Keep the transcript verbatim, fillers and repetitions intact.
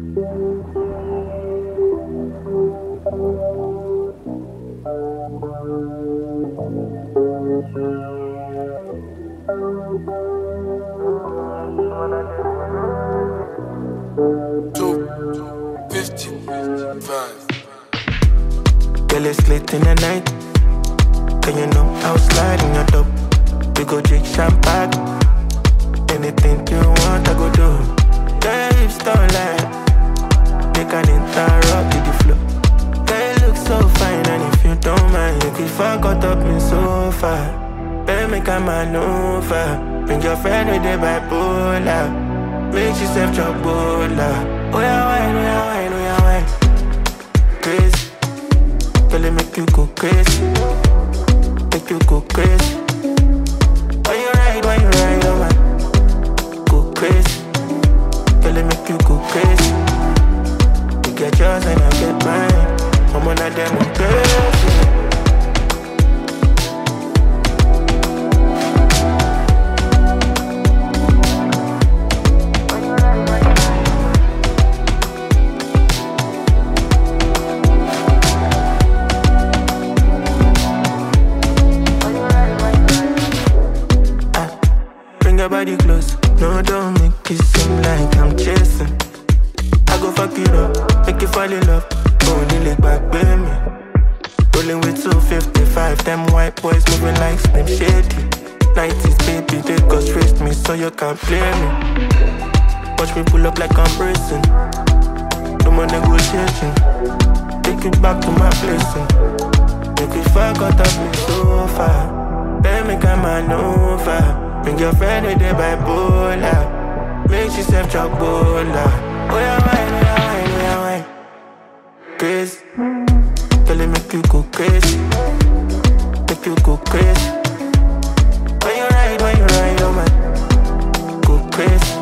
Two fifty-five. Girl, it's late in the night. Can you know I was sliding your top? We go drink champagne. Anything you want, I go do. Girl, hips don't lie. They can interrupt the flow. Girl, you look so fine, and if you don't mind, you can fuck out up in so far. Better make a maneuver. Bring your friend with the bipolar. Make yourself trouble. Oh yeah, wine, oh yeah, wine, oh yeah, wine. Crazy. Girl, it make you go crazy. Make you go crazy. When you ride, when you ride, oh man, go crazy. Girl, it make you go crazy. You get yours and I get mine. I'm one of them, I'm crazy. Body close, no, don't make it seem like I'm chasing. I go fuck it up, make you fall in love. Only leg back, baby. Rolling with two fifty-five, them white boys moving like Slim Shady. nineties baby, they go stress me, so you can't play me. Watch me pull up like I'm bracing. No more negotiation. Take it back to my place. Make you fuck out of me so far. Better make a maneuver. Bring your friend with the bipolar. Make yourself trouble. Oh yeah, wine, oh yeah, wine, oh yeah, wine. Crazy. Girl, it make you go crazy. Make you go crazy. When you ride, when you ride, oh man, go crazy.